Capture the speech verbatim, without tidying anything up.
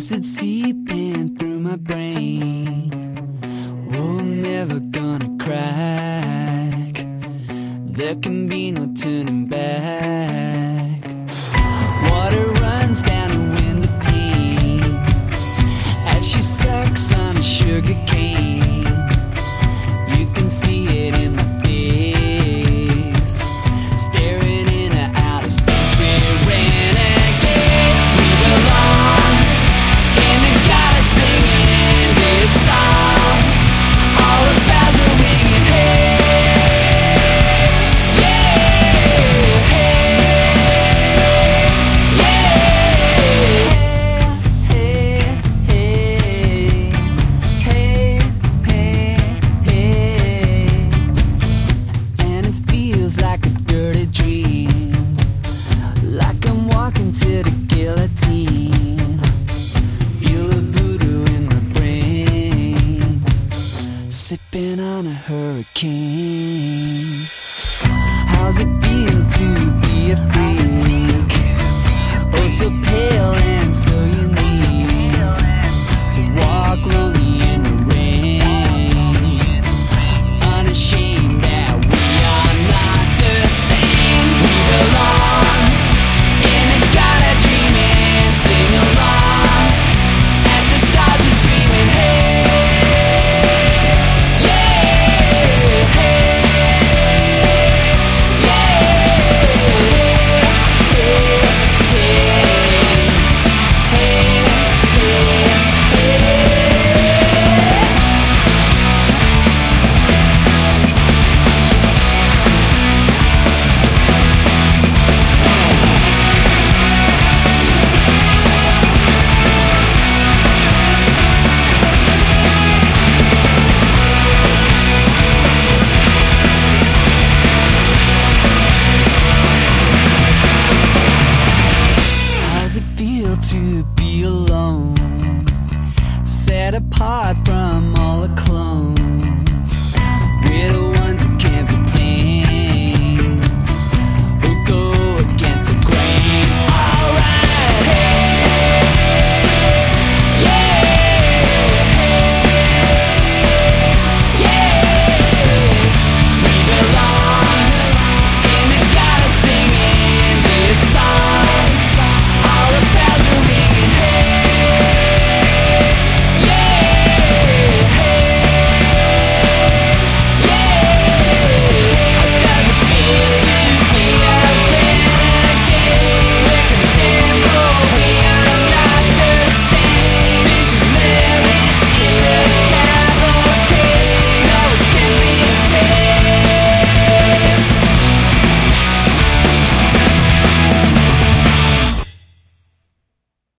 acid seeping through my brain. Oh, I'm never gonna crack. There can be no turning back. Water runs down a window pane as she sucks on a sugar cane. You can see it in my face, staring into outer space. We're renegades, we belong in the goddess singing this song. All the bells are ringing, hey, yeah, hey, yeah, hey, hey, hey, hey, hey. And it feels like a dirty dream, like I'm walking to the guillotine. Feel the voodoo in my brain, sipping on a hurricane. How's it feel to be a freak? Oh, so pale and so unique, to walk lonely in the rain, unashamed that we are not the same. We belong in a gotta dream and sing along as the stars are screaming, hey, yeah, hey, how's it feel to be alone, set apart from all the clones?